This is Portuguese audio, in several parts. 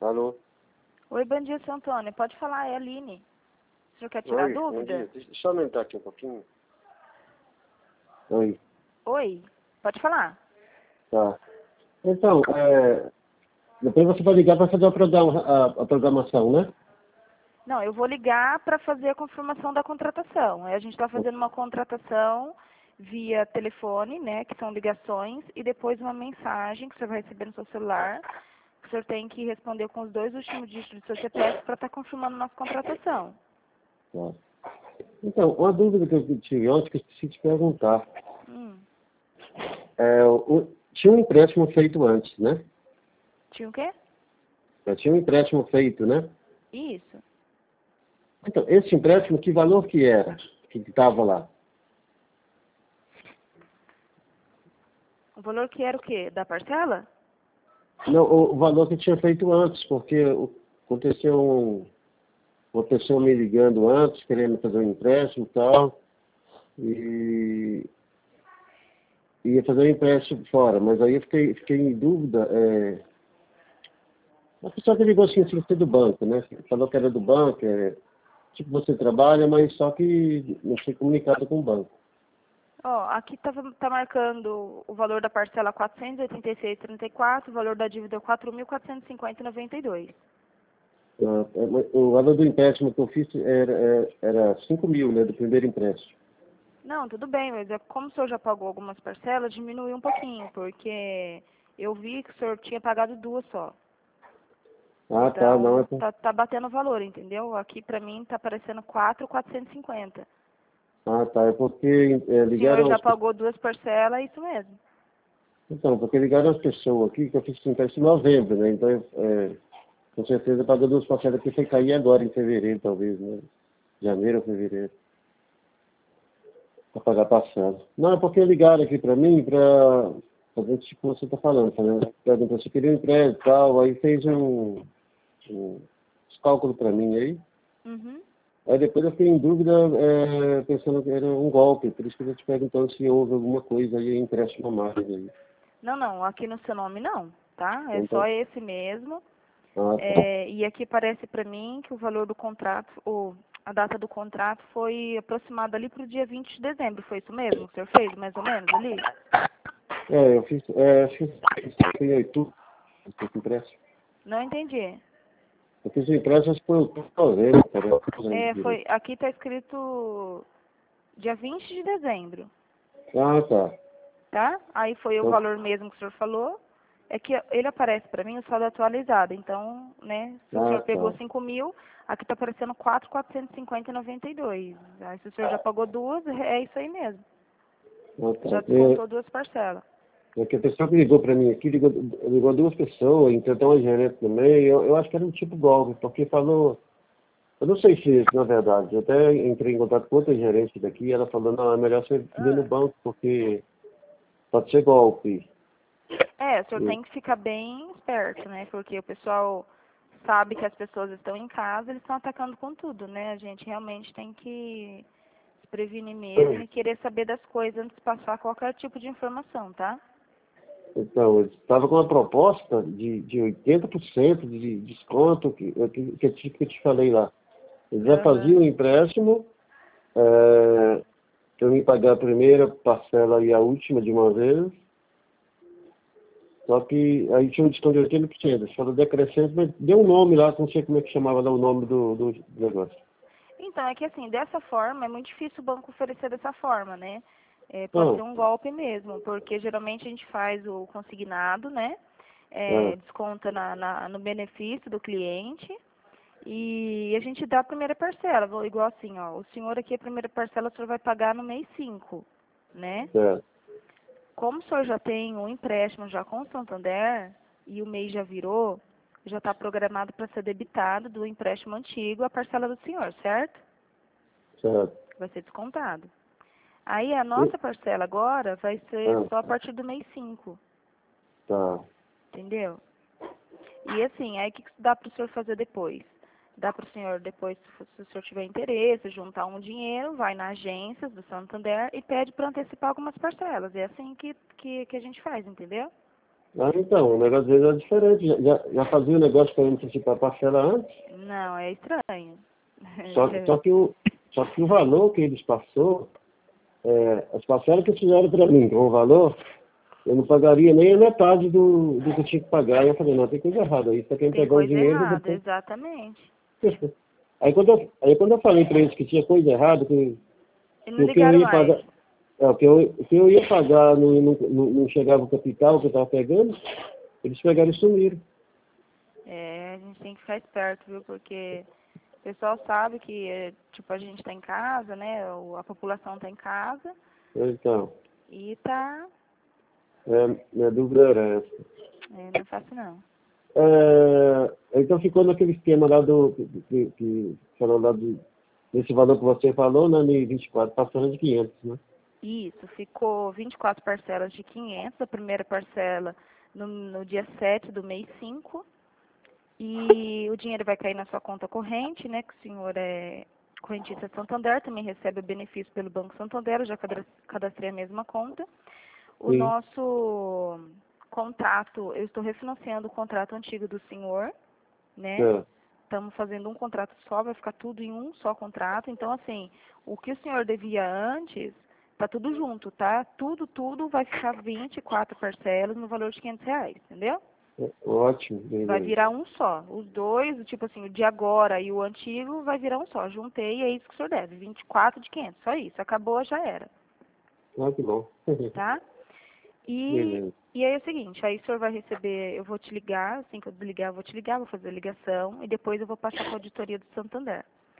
Alô? Oi, bom dia, seu Antônio. Pode falar, é a Aline. O senhor quer tirar Oi, bom dúvida? dia. Deixa eu aumentar aqui um pouquinho. Oi, Oi, pode falar. tá. Então, depois você vai ligar para fazer a programação, né? Não, eu vou ligar para fazer a confirmação da contratação. Aí a gente está fazendo uma contratação via telefone, né, que são ligações, e depois uma mensagem que o senhor vai receber no seu celular, que o senhor tem que responder com os 2 últimos dígitos do seu CPF para estar confirmando nossa contratação. Tá. Então, uma dúvida que eu tive ontem, que eu esqueci de perguntar. Hum. Tinha um empréstimo feito antes, né? Tinha o quê? Tinha um empréstimo feito, né? Isso. Então, esse empréstimo, que valor que era? Que estava lá? O valor que era o quê? Da parcela? Não, o valor que tinha feito antes, porque aconteceu uma pessoa me ligando antes, querendo fazer um empréstimo e tal, e ia fazer um empréstimo fora, mas aí eu fiquei em dúvida. A pessoa que ligou assim, sem ser do banco, né? Falou que era do banco, tipo, você trabalha, mas só que não foi comunicado com o banco. Ó, aqui tá marcando o valor da parcela 486,34, o valor da dívida 4.450,92. O valor do empréstimo que eu fiz era 5 mil, né, do primeiro empréstimo. Não, tudo bem, mas como o senhor já pagou algumas parcelas, diminuiu um pouquinho, porque eu vi que o senhor tinha pagado 2 só. Ah, tá, não, Então, tá batendo o valor, entendeu? Aqui pra mim tá aparecendo 4.450. é porque O senhor ligaram já pagou 2 parcelas, é isso mesmo. então, porque ligaram as pessoas aqui que eu fiz esse empréstimo em novembro, né, então com certeza pagou 2 parcelas que foi cair agora em fevereiro, talvez, né, janeiro ou fevereiro, para pagar parcela. Não, é porque ligaram aqui para mim, para fazer tipo você está falando, né? Perguntou se queria um empréstimo e tal, aí fez uns cálculos para mim aí. Uhum. Aí depois eu fiquei em dúvida, pensando que era um golpe, por isso que eu te perguntando se houve alguma coisa aí, empréstimo a mais aí. Não, aqui no seu nome não, tá? É Então, só esse mesmo. tá. E aqui parece para mim que o valor do contrato, ou a data do contrato foi aproximada ali para o dia 20 de dezembro. Foi isso mesmo que o senhor fez, mais ou menos, ali? Eu fiz, acho que foi em outubro, esse empréstimo. Não entendi. Eu fiz o empréstimo, acho que foi em outubro, novembro, cara, eu não lembro direito. Aqui está escrito dia 20 de dezembro, Ah, tá. tá? Aí foi o Então, valor mesmo que o senhor falou. É que ele aparece para mim o saldo atualizado. Então, né, se o senhor pegou tá. 5 mil, aqui está aparecendo 4.450,92. Aí se o senhor já pagou 2, é isso aí mesmo. Já Tá. descontou 2 parcelas. Que a pessoa que ligou para mim aqui, ligou 2 pessoas, então tem uma gerente também, eu acho que era um tipo golpe, porque falou. Eu não sei se isso, na verdade. Eu até entrei em contato com outra gerente daqui, ela falou, não, é melhor você ir no banco, porque pode ser golpe. O senhor tem que ficar bem esperto, né? Porque o pessoal sabe que as pessoas estão em casa, eles estão atacando com tudo, né? A gente realmente tem que se prevenir mesmo e querer saber das coisas antes de passar qualquer tipo de informação, tá? Então, eu estava com uma proposta de 80% de desconto, que eu te falei lá. Eles já Aham. faziam o empréstimo, eu ia pagar a primeira parcela e a última de uma vez, só que aí tinha um desconto de 80%. Eles falaram decrescente, mas deu um nome lá, não sei como é que chamava lá o nome do negócio. Então, é que assim, dessa forma, é muito difícil o banco oferecer dessa forma, né? Pode Ah, ser um golpe mesmo, porque geralmente a gente faz o consignado, né? ah, Desconta no benefício do cliente e a gente dá a primeira parcela. Igual assim, ó, o senhor aqui, a primeira parcela o senhor vai pagar no mês 5, né? certo, Como o senhor já tem um empréstimo já com o Santander e o mês já virou, já está programado para ser debitado do empréstimo antigo a parcela do senhor, certo? certo. Vai ser descontado. Aí a E- nossa parcela agora vai ser ah, só a partir do mês 5, tá. entendeu? E assim, aí o que dá para o senhor fazer depois? Dá para o senhor depois, se o senhor tiver interesse, juntar um dinheiro, vai na agência do Santander e pede para antecipar algumas parcelas. É assim que a gente faz, entendeu? Ah, então, o negócio deles é diferente. Já fazia o negócio para antecipar a parcela antes, Não, é estranho. só que o valor que eles passou, as parcelas que eles fizeram para mim com o valor, eu não pagaria nem a metade do que eu tinha que pagar. E eu falei, não, tem coisa errada aí. Você quem Tem pegou o coisa dinheiro e errada, depois... exatamente. Aí quando eu falei para eles que tinha coisa errada, E não que o que eu ligaram ia mais. pagar, o que eu ia pagar não chegava o capital que eu estava pegando, eles pegaram e sumiram. A gente tem que ficar esperto, viu? Porque o pessoal sabe que, tipo, a gente tá em casa, né? A população tá em casa Então, e tá... minha dúvida era essa. não é fácil, não. Então ficou naquele esquema lá que falou lá desse valor que você falou, né, de 24, passando de 500, né? Isso, ficou 24 parcelas de 500, a primeira parcela no dia 7 do mês 5, e o dinheiro vai cair na sua conta corrente, né, que o senhor é correntista Santander, também recebe o benefício pelo Banco Santander, eu já cadastrei a mesma conta. O Sim. nosso contrato, eu estou refinanciando o contrato antigo do senhor, né? É. Estamos fazendo um contrato só, vai ficar tudo em um só contrato. Então, assim, o que o senhor devia antes, tá tudo junto, tá? Tudo vai ficar 24 parcelas no valor de R$ 500, entendeu? Ótimo, Vai beleza. virar um só. Os dois, tipo assim, o de agora e o antigo vai virar um só. Juntei e é isso que o senhor deve. 24 de 500, só isso. Acabou, já era, Ah, que bom. tá? Beleza. E aí é o seguinte, aí o senhor vai receber, eu vou te ligar, assim que eu desligar, eu vou te ligar, vou fazer a ligação e depois eu vou passar para a auditoria do Santander.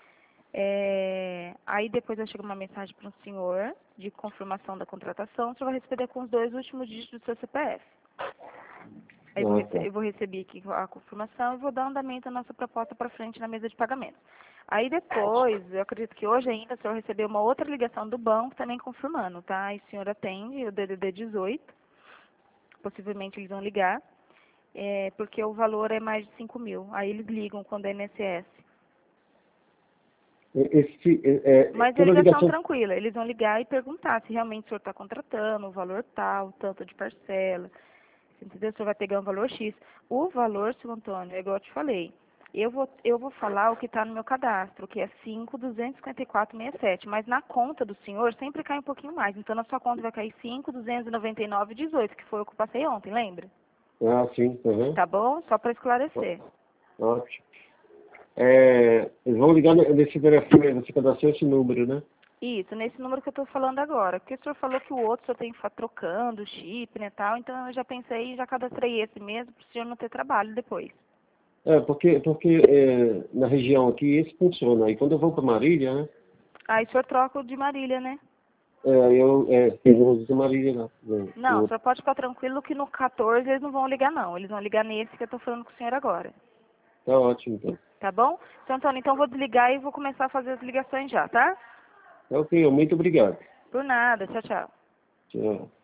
Aí depois vai chegar uma mensagem para o senhor de confirmação da contratação, o senhor vai receber com os 2 últimos dígitos do seu CPF. Aí Ah, tá. eu vou receber aqui a confirmação e vou dar andamento à nossa proposta para frente na mesa de pagamento. Aí depois, eu acredito que hoje ainda o senhor recebeu uma outra ligação do banco também confirmando, tá? E o senhor atende o DDD 18, possivelmente eles vão ligar, porque o valor é mais de 5.000. Aí eles ligam quando é INSS. Mas a Toda ligação ligação... tranquila, eles vão ligar e perguntar se realmente o senhor está contratando, o valor tal, tanto de parcela, entendeu? O senhor vai pegar um valor X. O valor, seu Antônio, é igual eu te falei, eu vou falar o que está no meu cadastro, que é 5.254,67, mas na conta do senhor sempre cai um pouquinho mais. Então, na sua conta vai cair 5.299,18, que foi o que eu passei ontem, lembra? Ah, sim. Uhum. Tá bom? Só para esclarecer. Ótimo. Eles vão ligar nesse telefone, você cadastrou esse número, né? Isso, nesse número que eu estou falando agora. Porque o senhor falou que o outro o senhor tem que ficar trocando o chip, né, tal. Então, eu já pensei e já cadastrei esse mesmo, para o senhor não ter trabalho depois. Porque na região aqui esse funciona. Aí quando eu vou para Marília, né? Aí o senhor troca o de Marília, né? Eu vou de Marília lá. Não, o senhor pode ficar tranquilo que no 14 eles não vão ligar, não. Eles vão ligar nesse que eu estou falando com o senhor agora. Tá ótimo, então. Tá bom? Seu Antônio, então eu vou desligar e vou começar a fazer as ligações já, tá? Ok, muito obrigado. Por nada. Tchau, tchau. Tchau.